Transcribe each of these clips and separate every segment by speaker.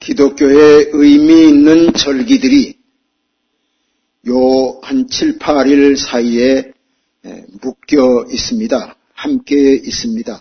Speaker 1: 기독교의 의미 있는 절기들이 요 한 7, 8일 사이에 묶여 있습니다. 함께 있습니다.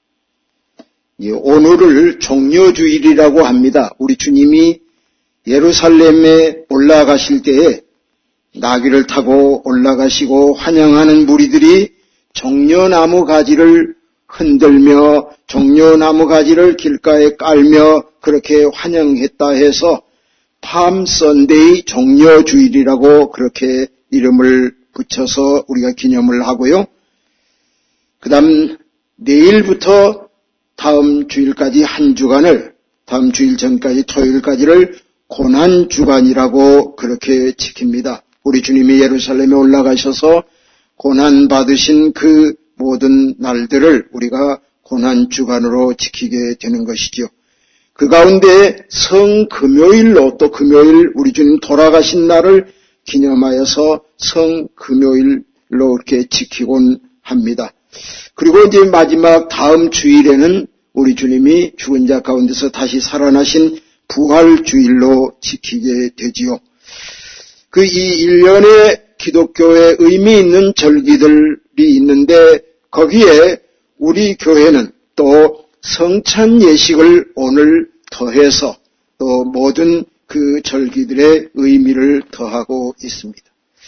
Speaker 1: 오늘을 종려주일이라고 합니다. 우리 주님이 예루살렘에 올라가실 때에 나귀를 타고 올라가시고 환영하는 무리들이 종려나무 가지를 흔들며 종려나무 가지를 길가에 깔며 그렇게 환영했다 해서 팜 선데이 종려주일이라고 그렇게 이름을 붙여서 우리가 기념을 하고요. 그 다음 내일부터 다음 주일까지 한 주간을, 다음 주일 전까지 토요일까지를 고난주간이라고 그렇게 지킵니다. 우리 주님이 예루살렘에 올라가셔서 고난받으신 그 모든 날들을 우리가 고난주간으로 지키게 되는 것이죠. 그 가운데 성금요일로 또 금요일 우리 주님 돌아가신 날을 기념하여서 성금요일로 이렇게 지키곤 합니다. 그리고 이제 마지막 다음 주일에는 우리 주님이 죽은 자 가운데서 다시 살아나신 부활주일로 지키게 되지요. 그 이 1년의 기독교의 의미 있는 절기들이 있는데 거기에 우리 교회는 또 성찬 예식을 오늘 더해서 또 모든 그 절기들의 의미를 더하고 있습니다.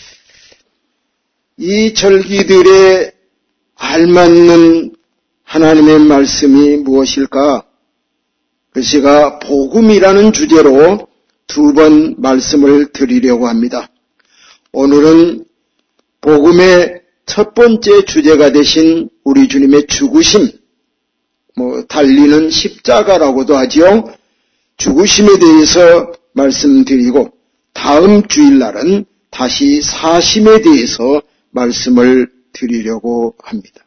Speaker 1: 이 절기들의 알맞는 하나님의 말씀이 무엇일까? 그래서 제가 복음이라는 주제로 2번 말씀을 드리려고 합니다. 오늘은 복음의 첫 번째 주제가 되신 우리 주님의 죽으심, 달리는 십자가라고도 하지요. 죽으심에 대해서 말씀드리고 다음 주일날은 다시 사심에 대해서 말씀을 드리려고 합니다.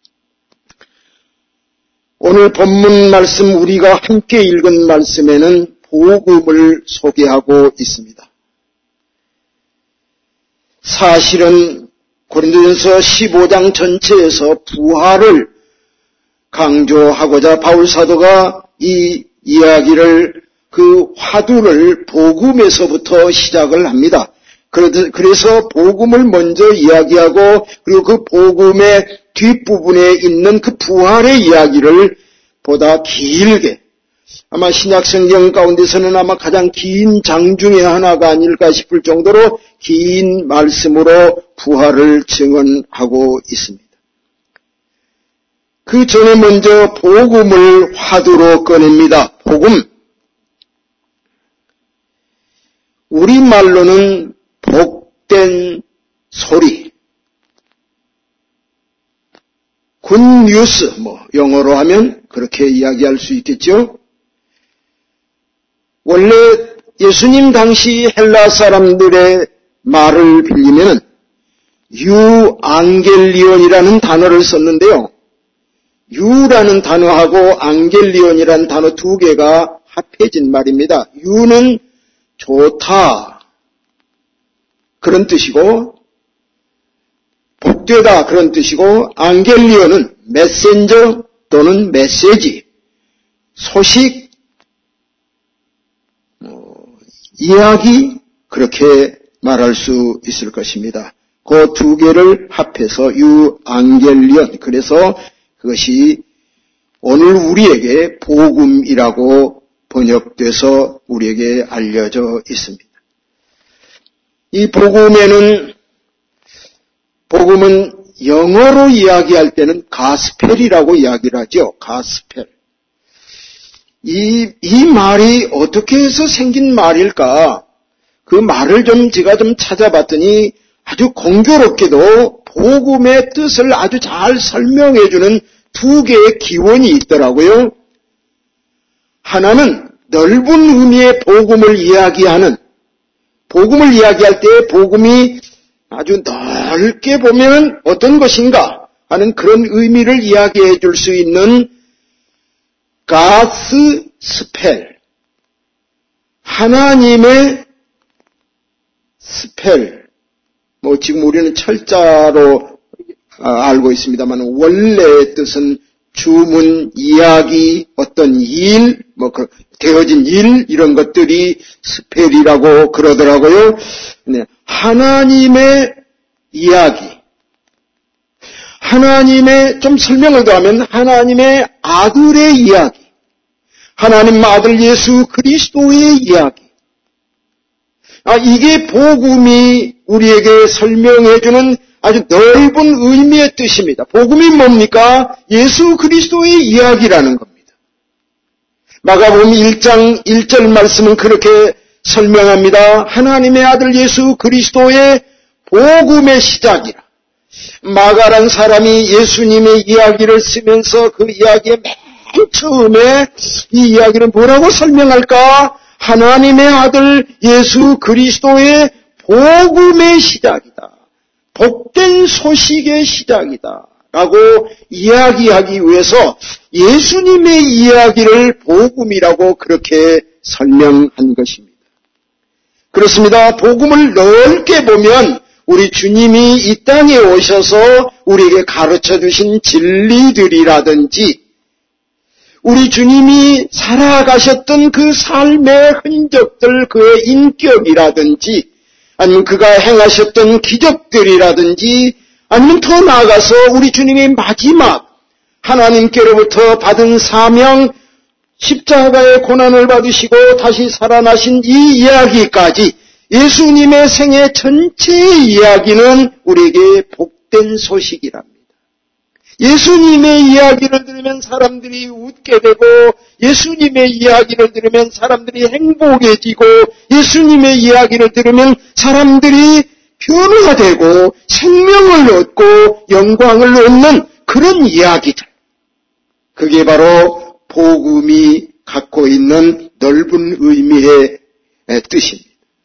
Speaker 1: 오늘 본문 말씀 우리가 함께 읽은 말씀에는 복음을 소개하고 있습니다. 사실은 고린도전서 15장 전체에서 부활을 강조하고자 바울 사도가 이 이야기를 그 화두를 복음에서부터 시작을 합니다. 그래서 복음을 먼저 이야기하고 그리고 그 복음의 뒷부분에 있는 그 부활의 이야기를 보다 길게 아마 신약성경 가운데서는 아마 가장 긴 장 중에 하나가 아닐까 싶을 정도로 긴 말씀으로 부활을 증언하고 있습니다. 그 전에 먼저 복음을 화두로 꺼냅니다. 복음. 우리말로는 복된 소리. 굿뉴스, 영어로 하면 그렇게 이야기할 수 있겠죠. 원래 예수님 당시 헬라 사람들의 말을 빌리면 유앙겔리온이라는 단어를 썼는데요. 유라는 단어하고 앙겔리온이라는 단어 두 개가 합해진 말입니다. 유는 좋다 그런 뜻이고 복되다 그런 뜻이고 앙겔리온은 메신저 또는 메시지, 소식, 이야기 그렇게 말할 수 있을 것입니다. 그 두 개를 합해서 유앙겔리온, 그래서 그것이 오늘 우리에게 복음이라고 번역돼서 우리에게 알려져 있습니다. 이 복음은 영어로 이야기할 때는 가스펠이라고 이야기를 하죠. 가스펠. 이 말이 어떻게 해서 생긴 말일까? 그 말을 제가 찾아봤더니 아주 공교롭게도 복음의 뜻을 아주 잘 설명해주는 두 개의 기원이 있더라고요. 하나는 넓은 의미의 복음을 이야기할 때 복음이 아주 넓게 보면 어떤 것인가 하는 그런 의미를 이야기해 줄 수 있는 God's spell, 하나님의 스펠, 지금 우리는 철자로 알고 있습니다만 원래의 뜻은 주문, 이야기, 어떤 일, 되어진 일, 이런 것들이 스펠이라고 그러더라고요. 네, 하나님의 이야기. 하나님의, 좀 설명을 더하면 하나님의 아들의 이야기. 하나님 아들 예수 그리스도의 이야기. 이게 복음이 우리에게 설명해주는 아주 넓은 의미의 뜻입니다. 복음이 뭡니까? 예수 그리스도의 이야기라는 겁니다. 마가복음 1장 1절 말씀은 그렇게 설명합니다. 하나님의 아들 예수 그리스도의 복음의 시작이라. 마가란 사람이 예수님의 이야기를 쓰면서 그 이야기의 맨 처음에 이 이야기는 뭐라고 설명할까? 하나님의 아들 예수 그리스도의 복음의 시작이다. 복된 소식의 시작이다. 라고 이야기하기 위해서 예수님의 이야기를 복음이라고 그렇게 설명한 것입니다. 그렇습니다. 복음을 넓게 보면 우리 주님이 이 땅에 오셔서 우리에게 가르쳐 주신 진리들이라든지 우리 주님이 살아가셨던 그 삶의 흔적들, 그의 인격이라든지 아니면 그가 행하셨던 기적들이라든지 아니면 더 나아가서 우리 주님의 마지막 하나님께로부터 받은 사명, 십자가의 고난을 받으시고 다시 살아나신 이 이야기까지 예수님의 생애 전체의 이야기는 우리에게 복된 소식이랍니다. 예수님의 이야기를 들으면 사람들이 웃게 되고 예수님의 이야기를 들으면 사람들이 행복해지고 예수님의 이야기를 들으면 사람들이 변화되고 생명을 얻고 영광을 얻는 그런 이야기들. 그게 바로 복음이 갖고 있는 넓은 의미의 뜻입니다.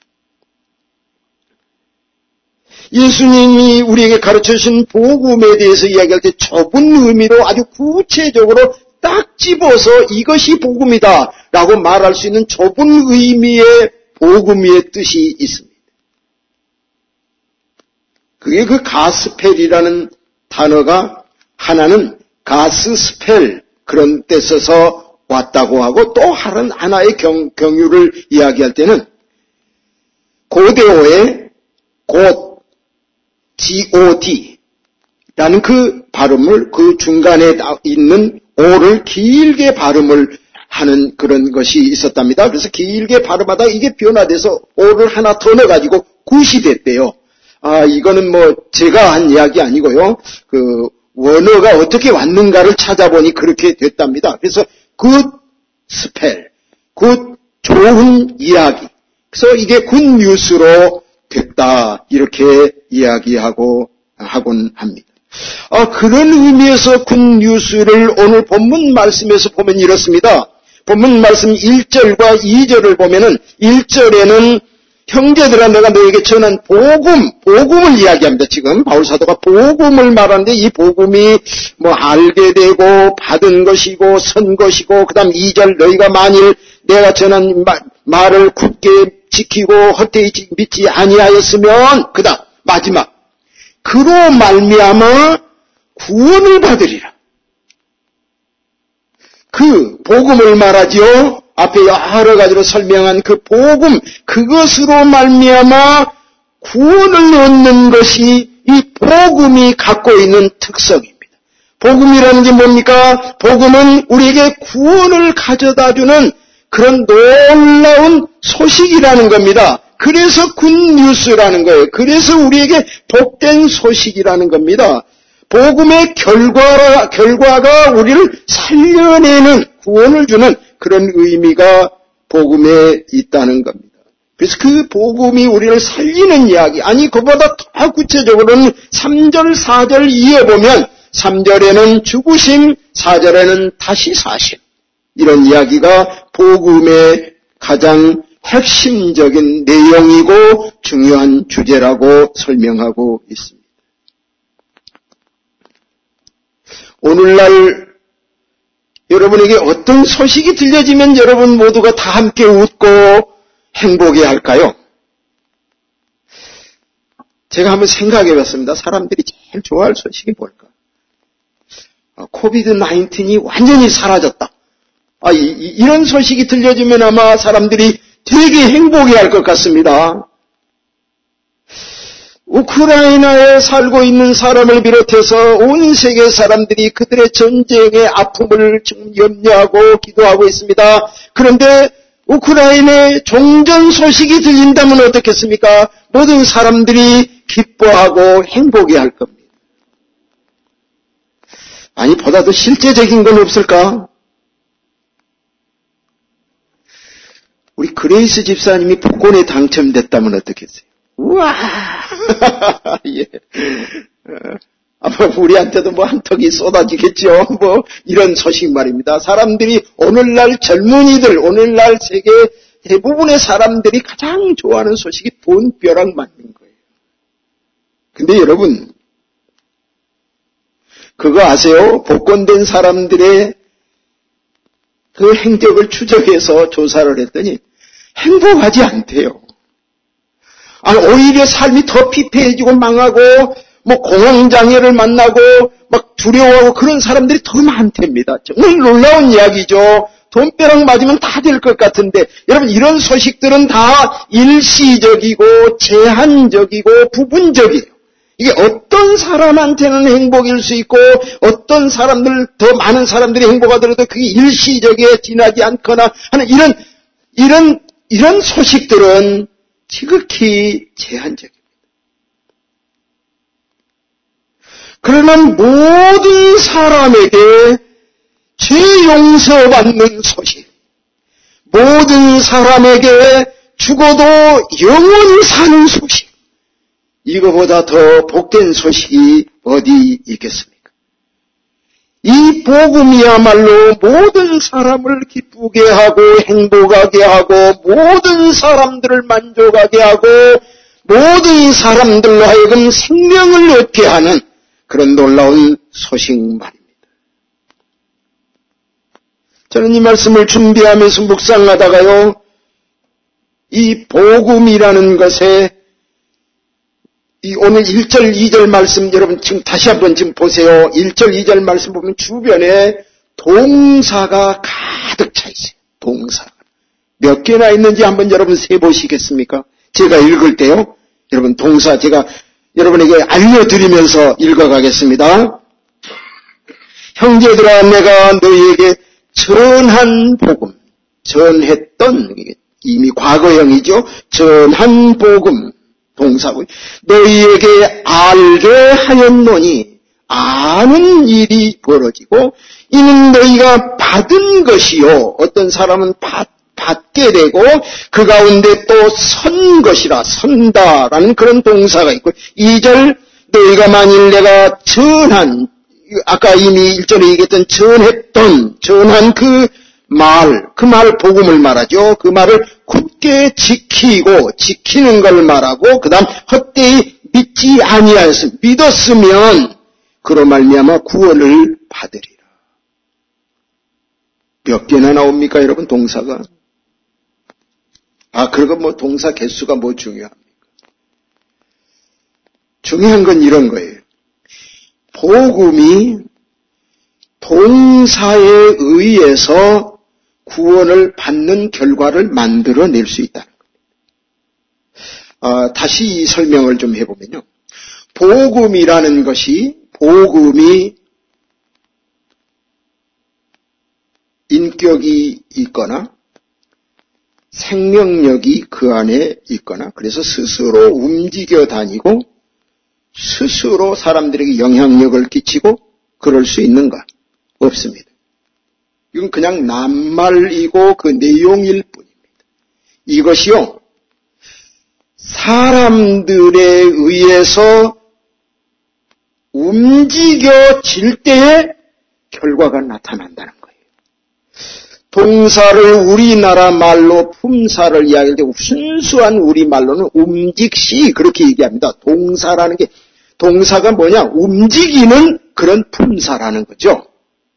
Speaker 1: 예수님이 우리에게 가르쳐주신 복음에 대해서 이야기할 때 좁은 의미로 아주 구체적으로 딱 집어서 이것이 복음이다 라고 말할 수 있는 좁은 의미의 복음의 뜻이 있습니다. 그게 그 가스펠이라는 단어가 하나는 가스스펠 그런 데 써서 왔다고 하고 또 하나의 경유를 이야기할 때는 고대어의 곧 God 라는 그 발음을 그 중간에 있는 O를 길게 발음을 하는 그런 것이 있었답니다. 그래서 길게 발음하다가 이게 변화돼서 O를 하나 더 넣어가지고 굿이 됐대요. 이거는 제가 한 이야기 아니고요. 그 원어가 어떻게 왔는가를 찾아보니 그렇게 됐답니다. 그래서 굿 스펠, 굿 좋은 이야기. 그래서 이게 굿 뉴스로 됐다 이렇게 이야기하곤 합니다. 그런 의미에서 굿 뉴스를 오늘 본문 말씀에서 보면 이렇습니다. 본문 말씀 1절과 2절을 보면은 1절에는 형제들아 내가 너에게 전한 복음을 이야기합니다. 지금 바울사도가 복음을 말하는데 이 복음이 알게 되고 받은 것이고 선 것이고 그 다음 2절 너희가 만일 내가 전한 말을 굳게 지키고 헛되이 믿지 아니하였으면 그 다음 마지막 그로 말미암아 구원을 받으리라. 그 복음을 말하지요. 앞에 여러 가지로 설명한 그 복음, 그것으로 말미암아 구원을 얻는 것이 이 복음이 갖고 있는 특성입니다. 복음이라는 게 뭡니까? 복음은 우리에게 구원을 가져다주는 그런 놀라운 소식이라는 겁니다. 그래서 굿뉴스라는 거예요. 그래서 우리에게 복된 소식이라는 겁니다. 복음의 결과가 우리를 살려내는 구원을 주는 그런 의미가 복음에 있다는 겁니다. 그래서 그 복음이 우리를 살리는 이야기, 그보다 더 구체적으로는 3절, 4절 이어보면 3절에는 죽으심, 4절에는 다시 사심. 이런 이야기가 복음의 가장 핵심적인 내용이고 중요한 주제라고 설명하고 있습니다. 오늘날 여러분에게 어떤 소식이 들려지면 여러분 모두가 다 함께 웃고 행복해할까요? 제가 한번 생각해봤습니다. 사람들이 제일 좋아할 소식이 뭘까? 코비드-19이 완전히 사라졌다. 이런 소식이 들려주면 아마 사람들이 되게 행복해할 것 같습니다. 우크라이나에 살고 있는 사람을 비롯해서 온 세계 사람들이 그들의 전쟁의 아픔을 지금 염려하고 기도하고 있습니다. 그런데 우크라이나의 종전 소식이 들린다면 어떻겠습니까? 모든 사람들이 기뻐하고 행복해할 겁니다. 아니, 보다 더 실제적인 건 없을까? 우리 그레이스 집사님이 복권에 당첨됐다면 어떻겠어요? 우와! 예. 아마 우리한테도 한턱이 쏟아지겠죠. 이런 소식 말입니다. 사람들이 오늘날 젊은이들, 오늘날 세계 대부분의 사람들이 가장 좋아하는 소식이 돈벼락 맞는 거예요. 근데 여러분, 그거 아세요? 복권된 사람들의 그 행적을 추적해서 조사를 했더니 행복하지 않대요. 오히려 삶이 더 피폐해지고 망하고, 공황장애를 만나고, 두려워하고 그런 사람들이 더 많답니다. 정말 놀라운 이야기죠. 돈벼락 맞으면 다 될 것 같은데, 여러분, 이런 소식들은 다 일시적이고, 제한적이고, 부분적이에요. 이게 어떤 사람한테는 행복일 수 있고, 어떤 사람들, 더 많은 사람들이 행복하더라도 그게 일시적이에 지나지 않거나 하는 이런 소식들은 지극히 제한적입니다. 그러나 모든 사람에게 죄 용서받는 소식, 모든 사람에게 죽어도 영원히 사는 소식, 이거보다 더 복된 소식이 어디 있겠습니까? 이 복음이야말로 모든 사람을 기쁘게 하고 행복하게 하고 모든 사람들을 만족하게 하고 모든 사람들로 하여금 생명을 얻게 하는 그런 놀라운 소식 말입니다. 저는 이 말씀을 준비하면서 묵상하다가요, 이 복음이라는 것에 오늘 1절, 2절 말씀 여러분 지금 다시 한번 지금 보세요. 1절, 2절 말씀 보면 주변에 동사가 가득 차 있어요. 동사가. 몇 개나 있는지 한번 여러분 세보시겠습니까? 제가 읽을 때요. 여러분 동사 제가 여러분에게 알려드리면서 읽어가겠습니다. 형제들아, 내가 너희에게 전한 복음, 전했던, 이미 과거형이죠. 전한 복음. 동사고 너희에게 알게 하였노니 아는 일이 벌어지고 이는 너희가 받은 것이요 어떤 사람은 받게 되고 그 가운데 또 선 것이라 선다라는 그런 동사가 있고 2절 너희가 만일 내가 전한 아까 이미 1절에 얘기했던 전한 그 말 복음을 말하죠. 그 말을 굳게 지키고 지키는 걸 말하고 그 다음 헛되이 믿지 아니하였으면 믿었으면 그로 말미암아 구원을 받으리라. 몇 개나 나옵니까 여러분 동사가? 그리고 동사 개수가 중요합니까? 중요한 건 이런 거예요. 복음이 동사에 의해서 구원을 받는 결과를 만들어낼 수 있다는 겁니다. 다시 이 설명을 좀 해보면요. 복음이라는 것이 복음이 인격이 있거나 생명력이 그 안에 있거나 그래서 스스로 움직여 다니고 스스로 사람들에게 영향력을 끼치고 그럴 수 있는가? 없습니다. 이건 그냥 낱말이고 그 내용일 뿐입니다. 이것이요, 사람들에 의해서 움직여질 때에 결과가 나타난다는 거예요. 동사를 우리나라 말로 품사를 이야기할 때 순수한 우리말로는 움직시 그렇게 얘기합니다. 동사라는 게 동사가 뭐냐? 움직이는 그런 품사라는 거죠.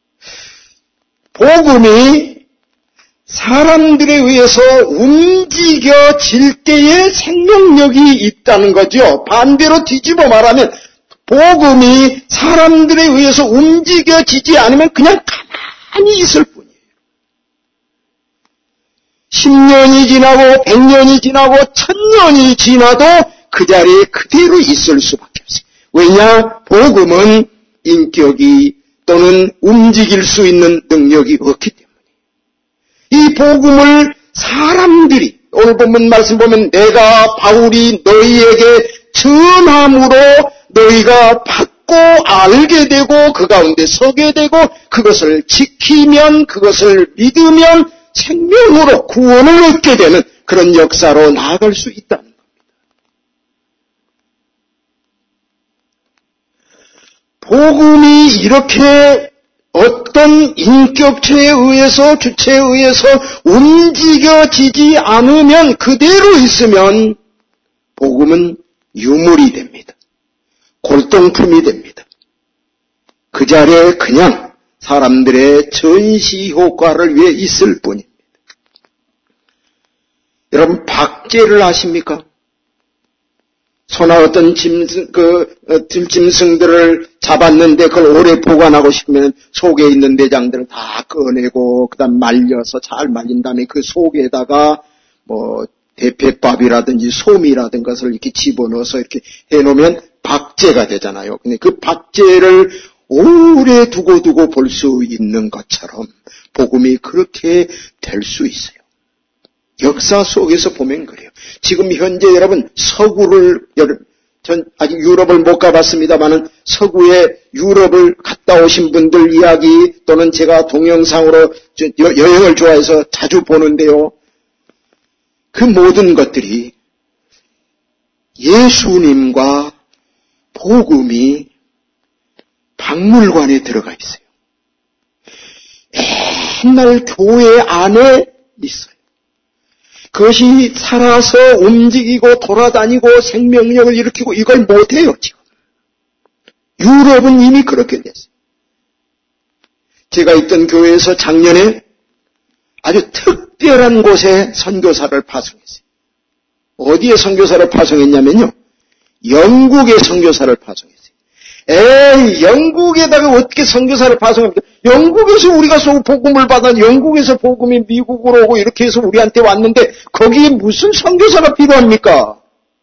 Speaker 1: 복음이 사람들에 의해서 움직여질 때에 생명력이 있다는 거죠. 반대로 뒤집어 말하면 복음이 사람들에 의해서 움직여지지 않으면 그냥 가만히 있을 뿐이에요. 10년이 지나고 100년이 지나고 1000년이 지나도 그 자리에 그대로 있을 수밖에 없어요. 왜냐? 복음은 인격이 또는 움직일 수 있는 능력이 없기 때문에. 이 복음을 사람들이, 오늘 본문 말씀 보면 내가 바울이 너희에게 전함으로 너희가 받고 알게 되고 그 가운데 서게 되고 그것을 지키면 그것을 믿으면 생명으로 구원을 얻게 되는 그런 역사로 나아갈 수 있다는 겁니다. 복음이 이렇게 어떤 인격체에 의해서 주체에 의해서 움직여지지 않으면 그대로 있으면 복음은 유물이 됩니다. 골동품이 됩니다. 그 자리에 그냥 사람들의 전시 효과를 위해 있을 뿐입니다. 여러분 박제를 아십니까? 소나 어떤 들짐승들을 잡았는데 그걸 오래 보관하고 싶으면 속에 있는 내장들을 다 꺼내고 그다음 말려서 잘 말린 다음에 그 속에다가 뭐 대패밥이라든지 솜이라든지 것을 이렇게 집어넣어서 이렇게 해놓으면 박제가 되잖아요. 근데 그 박제를 오래 두고 볼 수 있는 것처럼 복음이 그렇게 될 수 있어요. 역사 속에서 보면 그래요. 지금 현재 여러분 서구를, 전 아직 유럽을 못 가봤습니다만은 서구에 유럽을 갔다 오신 분들 이야기 또는 제가 동영상으로 여행을 좋아해서 자주 보는데요. 그 모든 것들이 예수님과 복음이 박물관에 들어가 있어요. 옛날 교회 안에 있어요. 그것이 살아서 움직이고 돌아다니고 생명력을 일으키고 이걸 못해요, 지금. 유럽은 이미 그렇게 됐어요. 제가 있던 교회에서 작년에 아주 특별한 곳에 선교사를 파송했어요. 어디에 선교사를 파송했냐면요. 영국에 선교사를 파송했어요. 에이, 영국에다가 어떻게 선교사를 파송합니까? 영국에서 우리가 복음을 받아 영국에서 복음이 미국으로 오고 이렇게 해서 우리한테 왔는데 거기에 무슨 선교사가 필요합니까?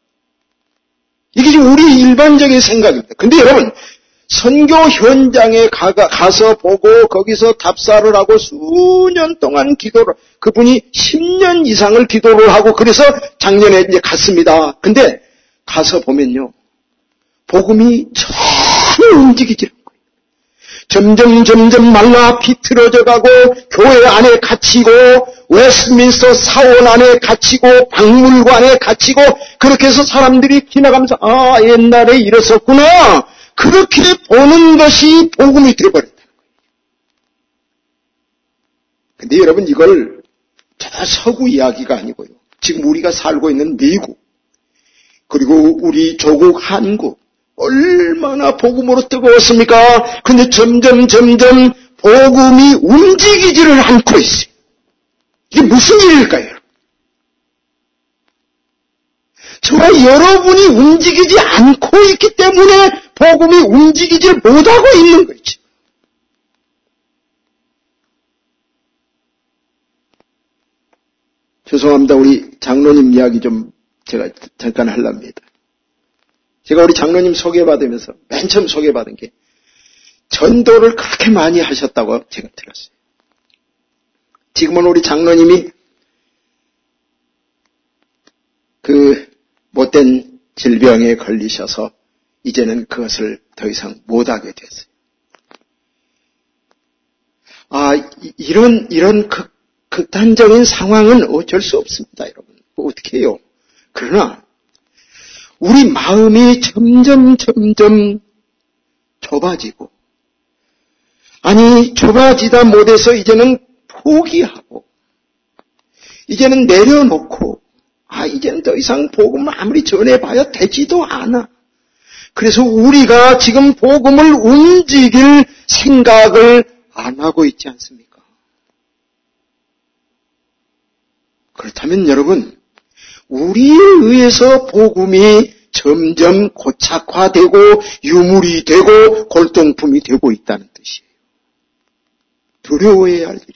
Speaker 1: 이게 우리 일반적인 생각입니다. 근데 여러분, 선교 현장에 가서 보고 거기서 답사를 하고 수년 동안 기도를, 그분이 10년 이상을 기도를 하고 그래서 작년에 이제 갔습니다. 근데 가서 보면요. 복음이 전혀 움직이지 않고요. 점점 말라 비틀어져 가고 교회 안에 갇히고 웨스트민스터 사원 안에 갇히고 박물관에 갇히고 그렇게 해서 사람들이 지나가면서 아 옛날에 이랬었구나 그렇게 보는 것이 복음이 되어버렸다는 거예요. 근데 여러분 이걸 저 서구 이야기가 아니고요. 지금 우리가 살고 있는 미국 그리고 우리 조국 한국 얼마나 복음으로 뜨거웠습니까? 근데 점점 복음이 움직이지를 않고 있어요. 이게 무슨 일일까요? 저와 여러분이 움직이지 않고 있기 때문에 복음이 움직이지 못하고 있는 거죠. 죄송합니다. 우리 장로님 이야기 좀 제가 잠깐 하려합니다. 제가 우리 장로님 소개받으면서 맨 처음 소개받은 게 전도를 그렇게 많이 하셨다고 제가 들었어요. 지금은 우리 장로님이 그 못된 질병에 걸리셔서 이제는 그것을 더 이상 못하게 됐어요. 아, 이런 극단적인 상황은 어쩔 수 없습니다, 여러분. 어떻게 해요? 그러나 우리 마음이 점점 좁아지고 아니 좁아지다 못해서 이제는 포기하고 이제는 내려놓고 이제는 더 이상 복음을 아무리 전해봐야 되지도 않아. 그래서 우리가 지금 복음을 움직일 생각을 안 하고 있지 않습니까? 그렇다면 여러분 우리에 의해서 복음이 점점 고착화되고 유물이 되고 골동품이 되고 있다는 뜻이에요. 두려워해야 할 일입니다.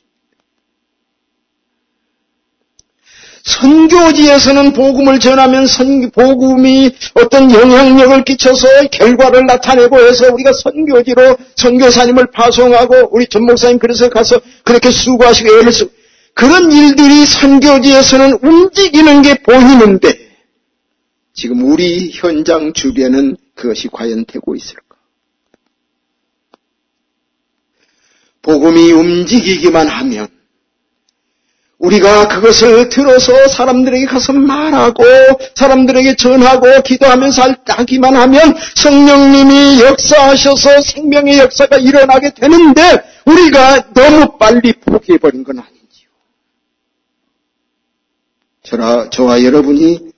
Speaker 1: 선교지에서는 복음을 전하면 복음이 어떤 영향력을 끼쳐서 결과를 나타내고 해서 우리가 선교지로 선교사님을 파송하고 우리 전 목사님 그래서 가서 그렇게 수고하시고 애를 쓰고 그런 일들이 선교지에서는 움직이는 게 보이는데 지금 우리 현장 주변은 그것이 과연 되고 있을까? 복음이 움직이기만 하면 우리가 그것을 들어서 사람들에게 가서 말하고 사람들에게 전하고 기도하면서 하기만 하면 성령님이 역사하셔서 생명의 역사가 일어나게 되는데 우리가 너무 빨리 포기해버린 건 아닌지요. 저와 여러분이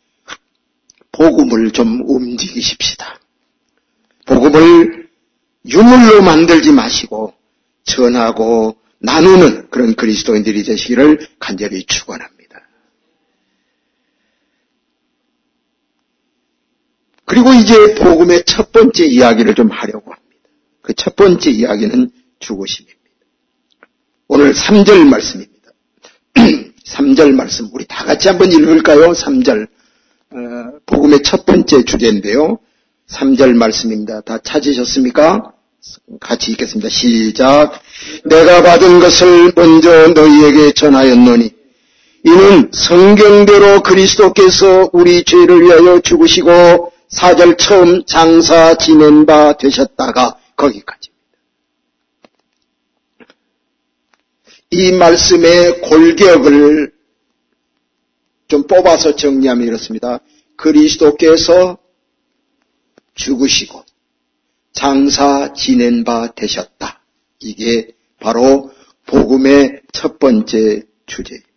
Speaker 1: 복음을 좀 움직이십시다. 복음을 유물로 만들지 마시고 전하고 나누는 그런 그리스도인들이 되시기를 간절히 축원합니다. 그리고 이제 복음의 첫 번째 이야기를 좀 하려고 합니다. 그 첫 번째 이야기는 죽으심입니다. 오늘 3절 말씀입니다. 3절 말씀 우리 다 같이 한번 읽을까요? 3절 복음의 첫 번째 주제인데요. 3절 말씀입니다. 다 찾으셨습니까? 같이 읽겠습니다. 시작. 내가 받은 것을 먼저 너희에게 전하였노니 이는 성경대로 그리스도께서 우리 죄를 위하여 죽으시고 4절 처음 장사 지낸 바 되셨다가 거기까지입니다. 이 말씀의 골격을 좀 뽑아서 정리하면 이렇습니다. 그리스도께서 죽으시고 장사 지낸 바 되셨다. 이게 바로 복음의 첫 번째 주제입니다.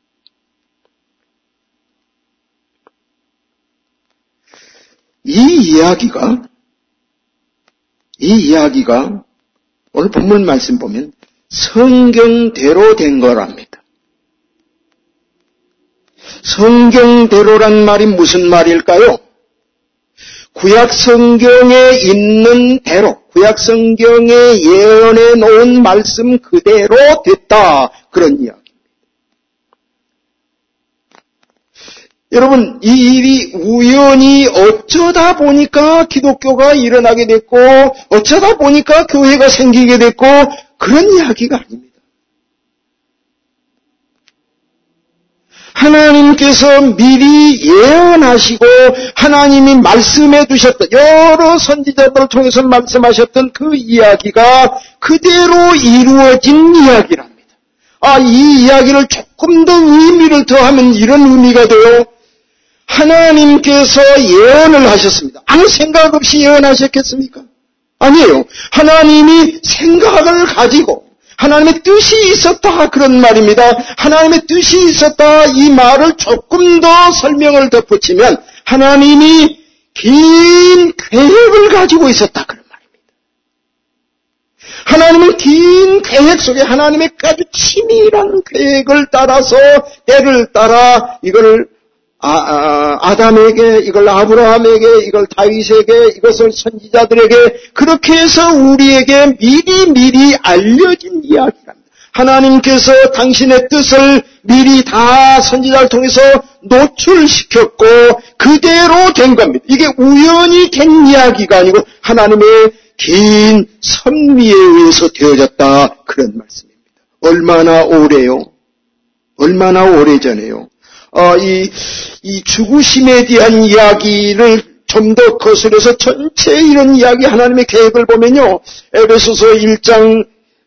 Speaker 1: 이 이야기가 오늘 본문 말씀 보면 성경대로 된 거랍니다. 성경대로란 말이 무슨 말일까요? 구약 성경에 있는 대로, 구약 성경에 예언해 놓은 말씀 그대로 됐다. 그런 이야기입니다. 여러분, 이 일이 우연히 어쩌다 보니까 기독교가 일어나게 됐고, 어쩌다 보니까 교회가 생기게 됐고, 그런 이야기가 아닙니다. 하나님께서 미리 예언하시고 하나님이 말씀해 두셨던 여러 선지자들을 통해서 말씀하셨던 그 이야기가 그대로 이루어진 이야기랍니다. 이 이야기를 조금 더 의미를 더하면 이런 의미가 돼요. 하나님께서 예언을 하셨습니다. 아무 생각 없이 예언하셨겠습니까? 아니에요. 하나님이 생각을 가지고 하나님의 뜻이 있었다 그런 말입니다. 하나님의 뜻이 있었다 이 말을 조금 더 설명을 덧붙이면 하나님이 긴 계획을 가지고 있었다 그런 말입니다. 하나님은 긴 계획 속에 하나님의 아주 치밀한 계획을 따라서 때를 따라 이걸 아담에게, 이걸 아브라함에게, 이걸 다윗에게, 이것을 선지자들에게 그렇게 해서 우리에게 미리 알려진 이야기랍니다. 하나님께서 당신의 뜻을 미리 다 선지자를 통해서 노출시켰고 그대로 된 겁니다. 이게 우연히 된 이야기가 아니고 하나님의 긴 섭리에 의해서 되어졌다 그런 말씀입니다. 얼마나 오래요? 얼마나 오래전에요? 이 죽으심에 대한 이야기를 좀 더 거슬려서 전체 이런 이야기 하나님의 계획을 보면요. 에베소서 1장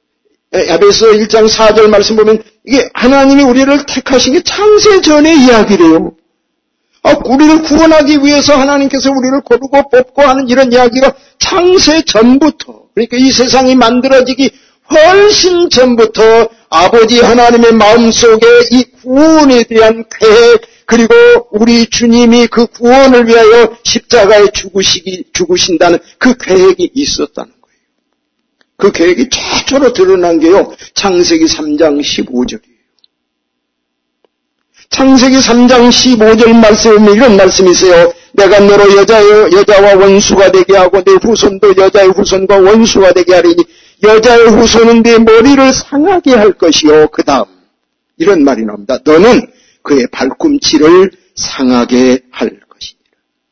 Speaker 1: 4절 말씀 보면 이게 하나님이 우리를 택하신 게 창세 전의 이야기래요. 우리를 구원하기 위해서 하나님께서 우리를 고르고 뽑고 하는 이런 이야기가 창세 전부터 그러니까 이 세상이 만들어지기 훨씬 전부터 아버지 하나님의 마음속에 이 구원에 대한 계획 그리고 우리 주님이 그 구원을 위하여 십자가에 죽으신다는 그 계획이 있었다는 거예요. 그 계획이 최초로 드러난 게요. 창세기 3장 15절이에요. 창세기 3장 15절 말씀에 이런 말씀이 있어요. 내가 너로 여자와 원수가 되게 하고 내 후손도 여자의 후손과 원수가 되게 하리니 여자의 후손은 내 머리를 상하게 할 것이요. 그 다음 이런 말이 나옵니다. 너는 그의 발꿈치를 상하게 할 것이니라.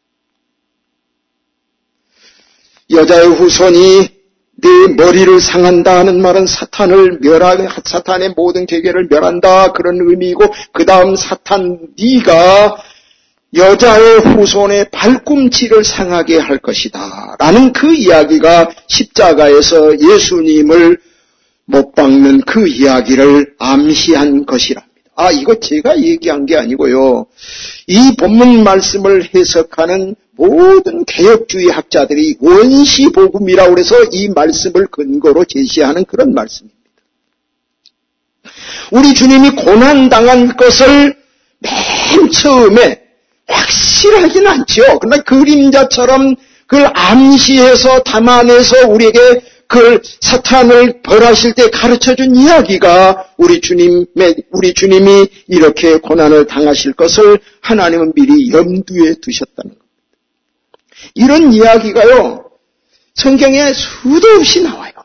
Speaker 1: 여자의 후손이 네 머리를 상한다 하는 말은 사탄의 모든 계계를 멸한다 그런 의미이고, 그 다음 사탄 네가 여자의 후손의 발꿈치를 상하게 할 것이다 라는 그 이야기가 십자가에서 예수님을 못 박는 그 이야기를 암시한 것이랍니다. 이거 제가 얘기한 게 아니고요. 이 본문 말씀을 해석하는 모든 개혁주의 학자들이 원시복음이라고 해서 이 말씀을 근거로 제시하는 그런 말씀입니다. 우리 주님이 고난당한 것을 맨 처음에 확실하진 않죠. 그러나 그림자처럼 그걸 암시해서 담아내서 우리에게 그 사탄을 벌하실 때 가르쳐준 이야기가 우리 주님이 이렇게 고난을 당하실 것을 하나님은 미리 염두에 두셨다는 겁니다. 이런 이야기가요, 성경에 수도 없이 나와요.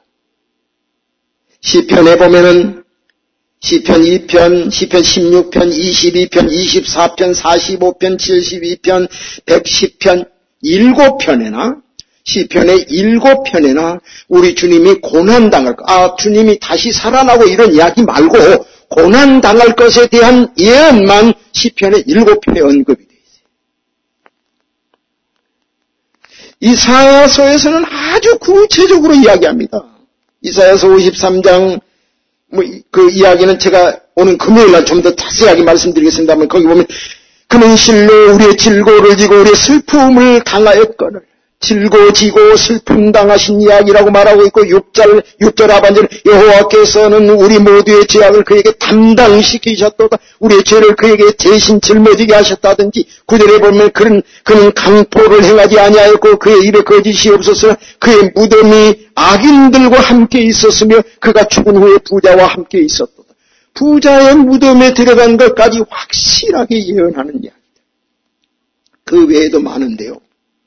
Speaker 1: 시편에 보면은 시편 2편, 시편 16편, 22편, 24편, 45편, 72편, 110편, 7편에나 시편의 7편에나 우리 주님이 고난당할 것, 주님이 다시 살아나고 이런 이야기 말고 고난당할 것에 대한 예언만 시편의 7편에 언급이 되어 있어요. 이사야서에서는 아주 구체적으로 이야기합니다. 이사야서 53장 그 이야기는 제가 오늘 금요일날 좀 더 자세하게 말씀드리겠습니다만, 거기 보면 그는 실로 우리의 질고를 지고 우리의 슬픔을 당하였거늘, 질고지고 슬픔 당하신 이야기라고 말하고 있고, 6절 하반절 여호와께서는 우리 모두의 죄악을 그에게 담당시키셨도다, 우리의 죄를 그에게 대신 짊어지게 하셨다든지, 9절에 보면 그는 강포를 행하지 아니하였고 그의 입에 거짓이 없었으나 그의 무덤이 악인들과 함께 있었으며 그가 죽은 후에 부자와 함께 있었도다. 부자의 무덤에 들어간 것까지 확실하게 예언하는 이야기다. 그 외에도 많은데요.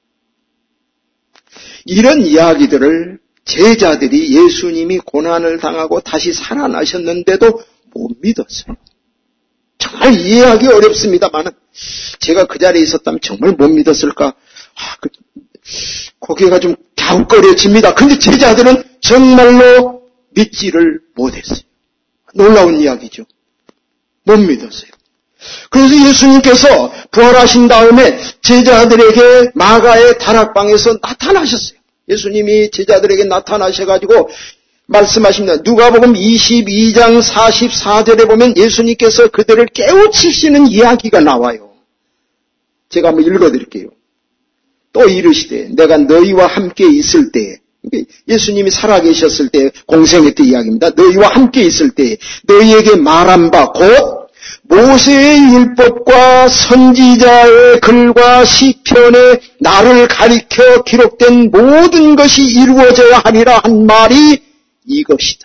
Speaker 1: 이런 이야기들을 제자들이 예수님이 고난을 당하고 다시 살아나셨는데도 못 믿었어요. 정말 이해하기 어렵습니다만 제가 그 자리에 있었다면 정말 못 믿었을까? 고개가 좀 갸웃거려집니다. 근데 제자들은 정말로 믿지를 못했어요. 놀라운 이야기죠. 못 믿었어요. 그래서 예수님께서 부활하신 다음에 제자들에게 마가의 다락방에서 나타나셨어요. 예수님이 제자들에게 나타나셔가지고 말씀하십니다. 누가복음 22장 44절에 보면 예수님께서 그들을 깨우치시는 이야기가 나와요. 제가 한번 읽어드릴게요. 또 이르시되 내가 너희와 함께 있을 때, 예수님이 살아계셨을 때 공생했던 이야기입니다. 너희와 함께 있을 때 너희에게 말한 바 곧 모세의 율법과 선지자의 글과 시편에 나를 가리켜 기록된 모든 것이 이루어져야 하리라 한 말이 이것이다.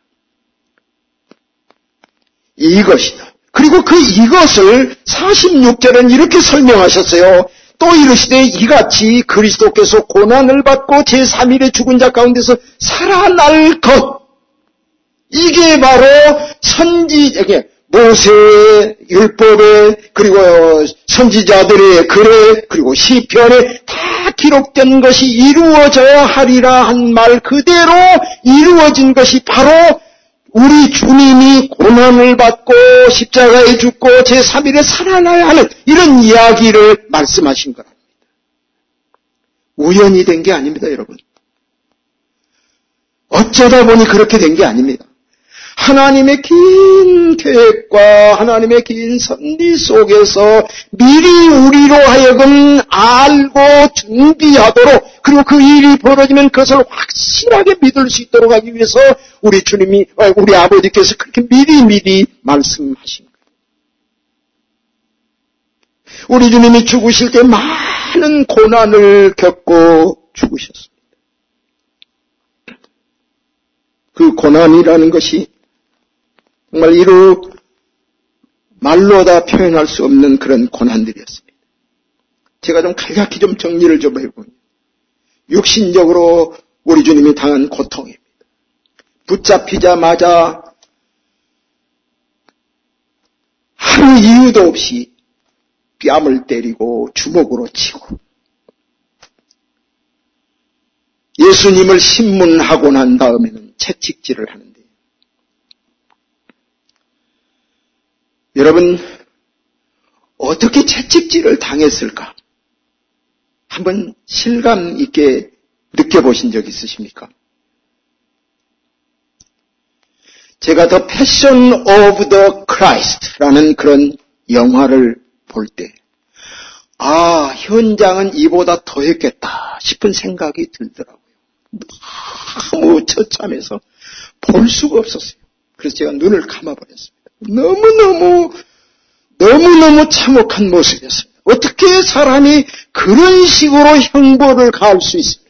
Speaker 1: 이것이다. 그리고 그 이것을 46절은 이렇게 설명하셨어요. 또 이르시되 이같이 그리스도께서 고난을 받고 제3일에 죽은 자 가운데서 살아날 것, 이게 바로 선지자에게 모세의 율법에 그리고 선지자들의 글에 그리고 시편에 다 기록된 것이 이루어져야 하리라 한 말 그대로 이루어진 것이 바로 우리 주님이 고난을 받고 십자가에 죽고 제3일에 살아나야 하는 이런 이야기를 말씀하신 거랍니다. 우연히 된 게 아닙니다, 여러분. 어쩌다 보니 그렇게 된 게 아닙니다. 하나님의 긴 계획과 하나님의 긴 섭리 속에서 미리 우리로 하여금 알고 준비하도록, 그리고 그 일이 벌어지면 그것을 확실하게 믿을 수 있도록 하기 위해서 우리 아버지께서 그렇게 미리 말씀하신 거예요. 우리 주님이 죽으실 때 많은 고난을 겪고 죽으셨습니다. 그 고난이라는 것이 정말 말로 다 표현할 수 없는 그런 고난들이었습니다. 제가 좀 간략히 좀 정리를 좀 해보면 육신적으로 우리 주님이 당한 고통입니다. 붙잡히자마자 아무 이유도 없이 뺨을 때리고 주먹으로 치고 예수님을 신문하고 난 다음에는 채찍질을 하는데 여러분 어떻게 채찍질을 당했을까? 한번 실감 있게 느껴보신 적 있으십니까? 제가 The Passion of the Christ라는 그런 영화를 볼 때 현장은 이보다 더 했겠다 싶은 생각이 들더라고요. 너무 처참해서 볼 수가 없었어요. 그래서 제가 눈을 감아버렸습니다. 너무너무 참혹한 모습이었습니다. 어떻게 사람이 그런 식으로 형벌을 가할 수 있습니까?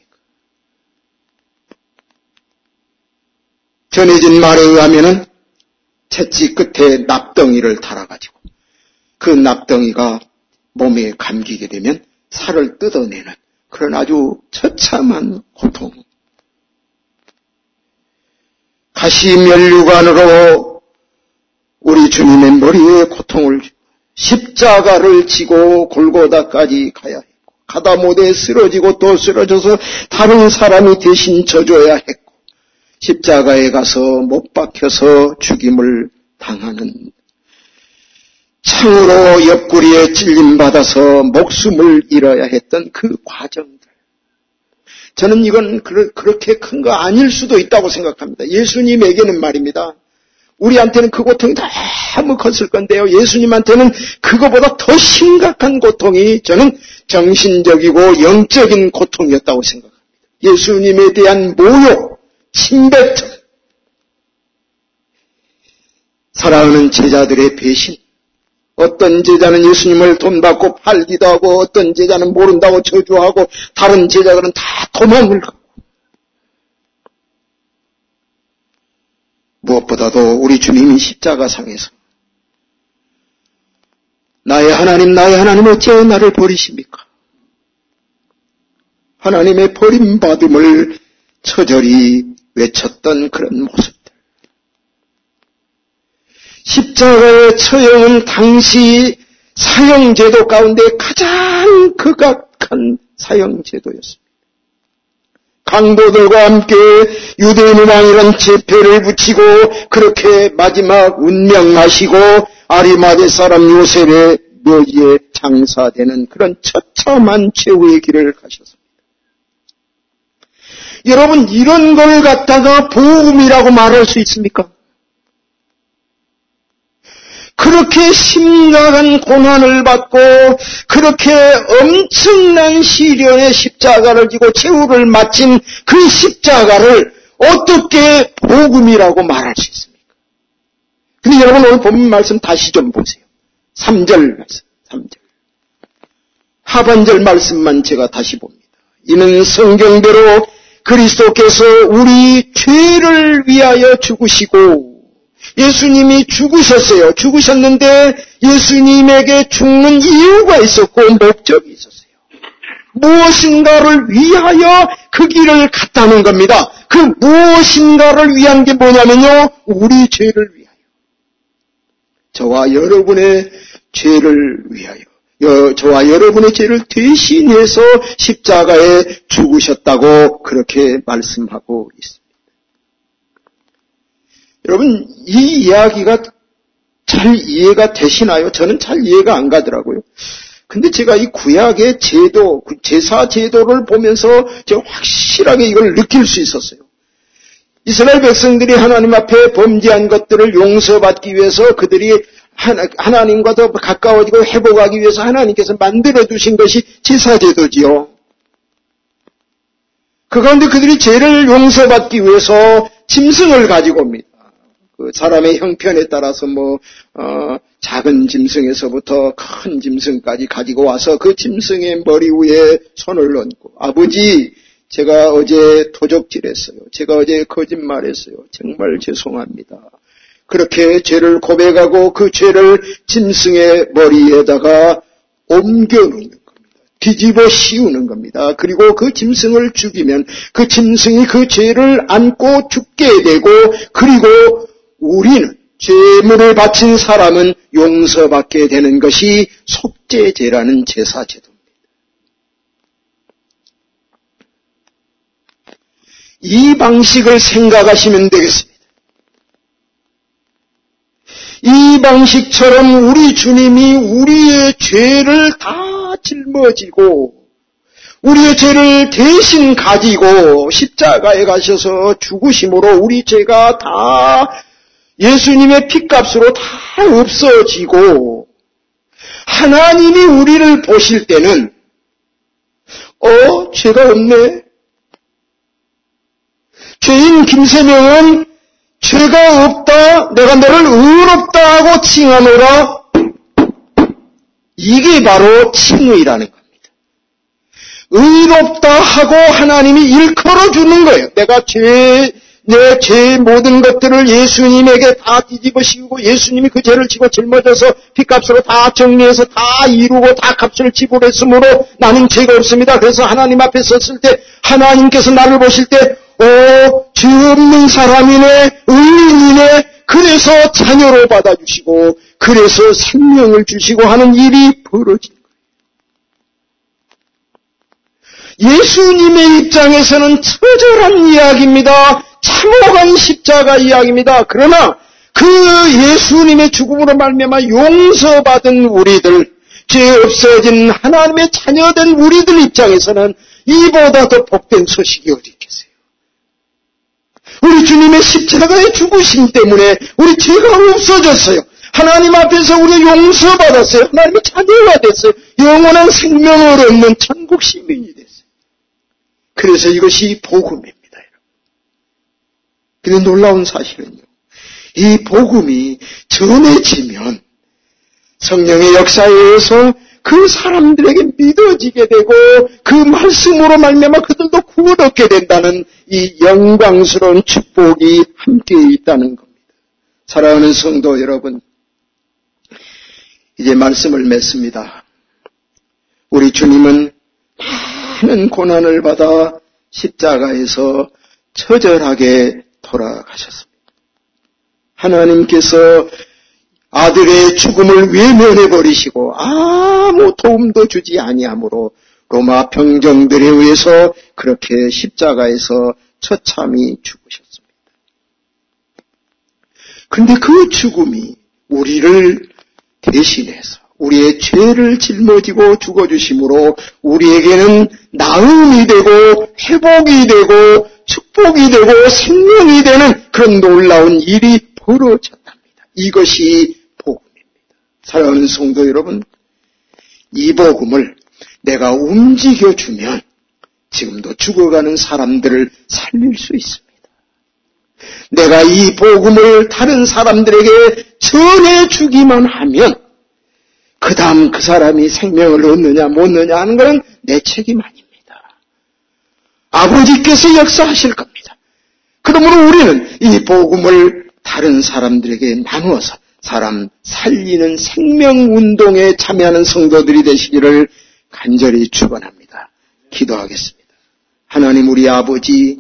Speaker 1: 전해진 말에 의하면은 채찍 끝에 납덩이를 달아가지고 그 납덩이가 몸에 감기게 되면 살을 뜯어내는 그런 아주 처참한 고통. 가시면류관으로 우리 주님의 머리에 고통을 주고 십자가를 지고 골고다까지 가야 했고 가다 못해 쓰러지고 또 쓰러져서 다른 사람이 대신 져줘야 했고 십자가에 가서 못 박혀서 죽임을 당하는 창으로 옆구리에 찔림받아서 목숨을 잃어야 했던 그 과정들. 저는 이건 그렇게 큰 거 아닐 수도 있다고 생각합니다. 예수님에게는 말입니다. 우리한테는 그 고통이 너무 컸을 건데요. 예수님한테는 그거보다 더 심각한 고통이 저는 정신적이고 영적인 고통이었다고 생각합니다. 예수님에 대한 모욕, 침뱉음, 사랑하는 제자들의 배신, 어떤 제자는 예수님을 돈 받고 팔기도 하고 어떤 제자는 모른다고 저주하고 다른 제자들은 다 도망을 가고 무엇보다도 우리 주님이 십자가상에서 나의 하나님 어찌 나를 버리십니까? 하나님의 버림받음을 처절히 외쳤던 그런 모습들. 십자가의 처형은 당시 사형제도 가운데 가장 극악한 사형제도였습니다. 강도들과 함께 유대인이라는 제패를 붙이고 그렇게 마지막 운명하시고 아리마대 사람 요셉의 묘지에 장사되는 그런 처참한 최후의 길을 가셨습니다. 여러분 이런 걸 갖다가 복음이라고 말할 수 있습니까? 그렇게 심각한 고난을 받고 그렇게 엄청난 시련의 십자가를 지고 최후를 마친 그 십자가를 어떻게 복음이라고 말할 수 있습니까? 근데 여러분 오늘 본문 말씀 다시 좀 보세요. 3절 말씀, 3절. 하반절 말씀만 제가 다시 봅니다. 이는 성경대로 그리스도께서 우리 죄를 위하여 죽으시고 예수님이 죽으셨어요. 죽으셨는데 예수님에게 죽는 이유가 있었고 목적이 있었어요. 무엇인가를 위하여 그 길을 갔다는 겁니다. 그 무엇인가를 위한 게 뭐냐면요. 우리 죄를 위하여. 저와 여러분의 죄를 위하여. 저와 여러분의 죄를 대신해서 십자가에 죽으셨다고 그렇게 말씀하고 있습니다. 여러분 이 이야기가 잘 이해가 되시나요? 저는 잘 이해가 안 가더라고요. 근데 제가 이 구약의 제도, 제사 제도를 보면서 제가 확실하게 이걸 느낄 수 있었어요. 이스라엘 백성들이 하나님 앞에 범죄한 것들을 용서받기 위해서 그들이 하나님과 더 가까워지고 회복하기 위해서 하나님께서 만들어주신 것이 제사제도지요. 그 가운데 그들이 죄를 용서받기 위해서 짐승을 가지고 옵니다. 그 사람의 형편에 따라서 작은 짐승에서부터 큰 짐승까지 가지고 와서 그 짐승의 머리 위에 손을 얹고 아버지 제가 어제 도적질했어요. 제가 어제 거짓말했어요. 정말 죄송합니다. 그렇게 죄를 고백하고 그 죄를 짐승의 머리에다가 옮겨놓는 겁니다. 뒤집어 씌우는 겁니다. 그리고 그 짐승을 죽이면 그 짐승이 그 죄를 안고 죽게 되고, 그리고 우리는 제물을 바친 사람은 용서받게 되는 것이 속죄제라는 제사제도입니다. 이 방식을 생각하시면 되겠습니다. 이 방식처럼 우리 주님이 우리의 죄를 다 짊어지고 우리의 죄를 대신 가지고 십자가에 가셔서 죽으심으로 우리 죄가 다 예수님의 핏값으로 다 없어지고, 하나님이 우리를 보실 때는 죄가 없네. 죄인 김세명은 죄가 없다, 내가 너를 의롭다 하고 칭하노라. 이게 바로 칭의라는 겁니다. 의롭다 하고 하나님이 일컬어 주는 거예요. 내가 내 죄의 모든 것들을 예수님에게 다 뒤집어 씌우고 예수님이 그 죄를 지고 짊어져서 핏값으로 다 정리해서 다 이루고 다 값을 지불했으므로 나는 죄가 없습니다. 그래서 하나님 앞에 섰을 때 하나님께서 나를 보실 때 죄 없는 사람이네, 의인이네, 그래서 자녀로 받아주시고 그래서 생명을 주시고 하는 일이 벌어진 거예요. 예수님의 입장에서는 처절한 이야기입니다. 참혹한 십자가 이야기입니다. 그러나 그 예수님의 죽음으로 말미암아 용서받은 우리들, 죄 없어진 하나님의 자녀된 우리들 입장에서는 이보다 더 복된 소식이 어디 있겠어요. 우리 주님의 십자가의 죽으심 때문에 우리 죄가 없어졌어요. 하나님 앞에서 우리 용서받았어요. 하나님의 자녀가 됐어요. 영원한 생명을 얻는 천국 시민이 됐어요. 그래서 이것이 복음입니다. 근데 놀라운 사실은요, 이 복음이 전해지면 성령의 역사에 의해서 그 사람들에게 믿어지게 되고 그 말씀으로 말미암아 그들도 구원 얻게 된다는 이 영광스러운 축복이 함께 있다는 겁니다. 사랑하는 성도 여러분, 이제 말씀을 맺습니다. 우리 주님은 많은 고난을 받아 십자가에서 처절하게 돌아가셨습니다. 하나님께서 아들의 죽음을 외면해버리시고 아무 도움도 주지 아니하므로 로마 병정들에 의해서 그렇게 십자가에서 처참히 죽으셨습니다. 그런데 그 죽음이 우리를 대신해서 우리의 죄를 짊어지고 죽어주심으로 우리에게는 나음이 되고 회복이 되고 축복이 되고 생명이 되는 그런 놀라운 일이 벌어졌답니다. 이것이 복음입니다. 사랑하는 성도 여러분, 이 복음을 내가 움직여주면 지금도 죽어가는 사람들을 살릴 수 있습니다. 내가 이 복음을 다른 사람들에게 전해주기만 하면 그 다음 그 사람이 생명을 얻느냐 못 얻느냐 하는 것은 내 책임 아닙니다. 아버지께서 역사하실 겁니다. 그러므로 우리는 이 복음을 다른 사람들에게 나누어서 사람 살리는 생명운동에 참여하는 성도들이 되시기를 간절히 축원합니다. 기도하겠습니다. 하나님 우리 아버지,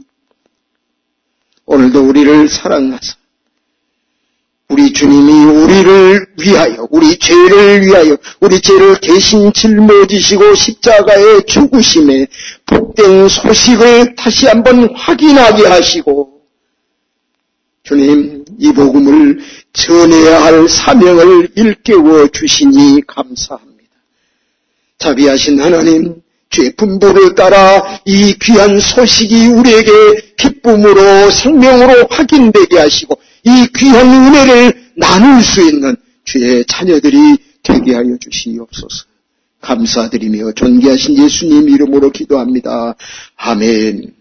Speaker 1: 오늘도 우리를 사랑하사 우리 주님이 우리를 위하여, 우리 죄를 위하여, 우리 죄를 대신 짊어지시고 십자가에 죽으심에 복된 소식을 다시 한번 확인하게 하시고, 주님, 이 복음을 전해야 할 사명을 일깨워 주시니 감사합니다. 자비하신 하나님, 죄 분부를 따라 이 귀한 소식이 우리에게 기쁨으로 생명으로 확인되게 하시고 이 귀한 은혜를 나눌 수 있는 주의 자녀들이 되게 하여 주시옵소서. 감사드리며 존귀하신 예수님 이름으로 기도합니다. 아멘.